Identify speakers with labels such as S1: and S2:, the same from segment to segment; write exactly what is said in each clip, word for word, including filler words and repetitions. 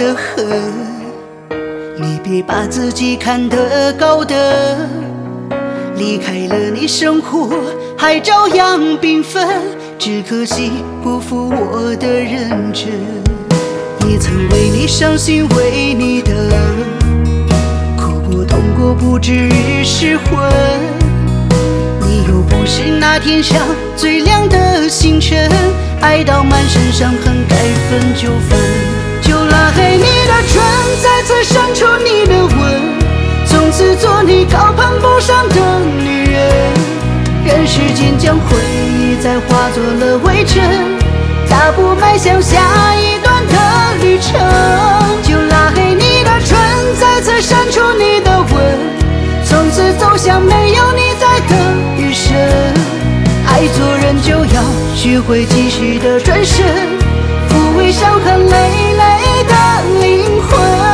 S1: 得很。你别把自己看得高的，离开了你生活还照样缤纷，只可惜不负我的认真。也曾为你伤心为你等，哭过痛过不至于失魂。你又不是那天上最亮的星辰，爱到满身伤痕该分就分。就拉黑你的唇，再次删除你的吻，从此做你高攀不上的女人。任时间将回忆再化作了灰尘，大步迈向下一段的旅程。就拉黑你的唇，再次删除你的吻，从此走向没有你在的余生。爱做人就要学会及时的转身，抚慰伤痕累累的灵魂。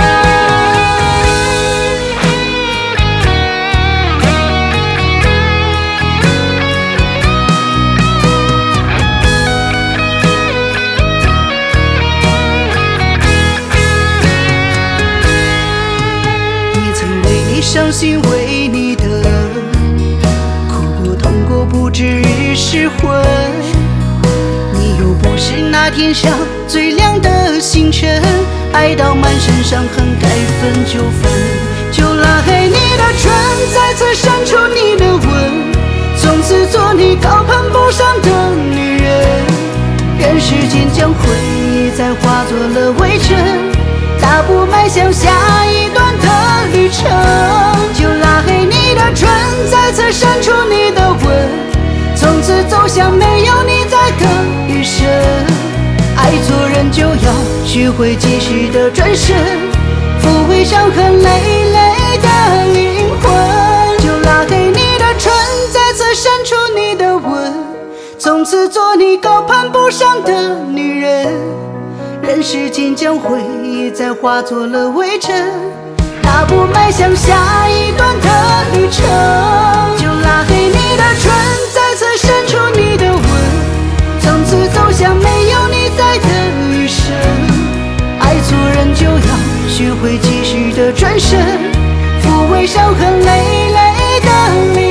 S1: 也曾为你伤心为你等，哭过痛过不至于失魂。你又不是那天上最亮的星辰，爱到满身伤痕该分就分。就拉黑你的唇，再次删除你的吻，从此做你高攀不上的女人。任时间将回忆再化作了灰尘，大步迈向下一段的旅程。就拉黑你的唇，再次删除你的吻，从此走向没有你在的余生。爱做人就要学会及时的转身，抚慰伤痕累累的灵魂。就拉黑你的唇，再次删除你的吻，从此做你高攀不上的女人。任时间将回忆再化作了灰尘，大步迈向下一段的旅程。就拉黑你的唇，再次删除你的吻，从此走向没有你在的余生。爱做人就要学会及时的转身，抚慰伤痕累累的灵魂。